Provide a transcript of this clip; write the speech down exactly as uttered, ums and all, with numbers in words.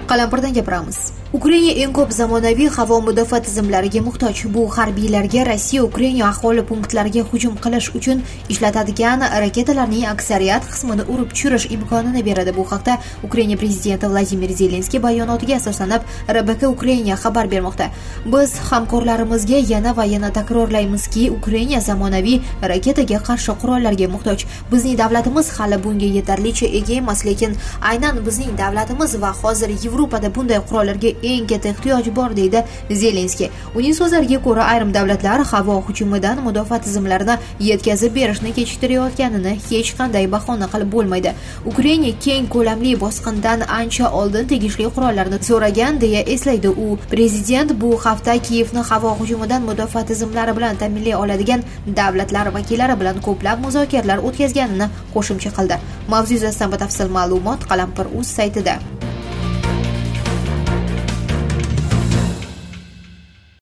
Qalampirdan gapiramiz. Ukraina eng ko'p zamonaviy havo mudofaa tizimlariga muhtoj. Bu harbiylarga Rossiya Ukraina aholi punktlariga hujum qilish uchun ishlatadigan raketalarning aksariyat qismini urib tushirish imkonini beradi. Bu haqda Ukraina prezidenti Vladimir Zelenskiy bayonotiga asoslanib R B K Ukraina xabar bermoqda. Biz hamkorlarimizga yana va yana takrorlaymizki, Ukraina zamonaviy raketaga qarshi qurollarga muhtoj. Bizning davlatimiz hali bunga yetarlicha ega emas, lekin aynan bizning davlatimiz va hozir Yevropada bunday qurollarga eng katta ehtiyoj bor, deydi Zelenskiy. Uning so'zlariga ko'ra, ayrim davlatlar havo hujumidan mudofaa tizimlarini yetkazib berishni kechiktirayotganini hech qanday bahona qilib bo'lmaydi. Ukraina keng ko'lamli bosqindan ancha oldin tegishli qurollarni so'ragan, deya eslaydi u. Prezident bu hafta Kiyevni havo hujumidan mudofaa tizimlari bilan ta'minlay oladigan davlatlar vakillari bilan ko'plab muzokaralar o'tkazganini qo'shimcha qildi. Mavzu yuzasidan batafsil ma'lumot Qalampir.uz saytida.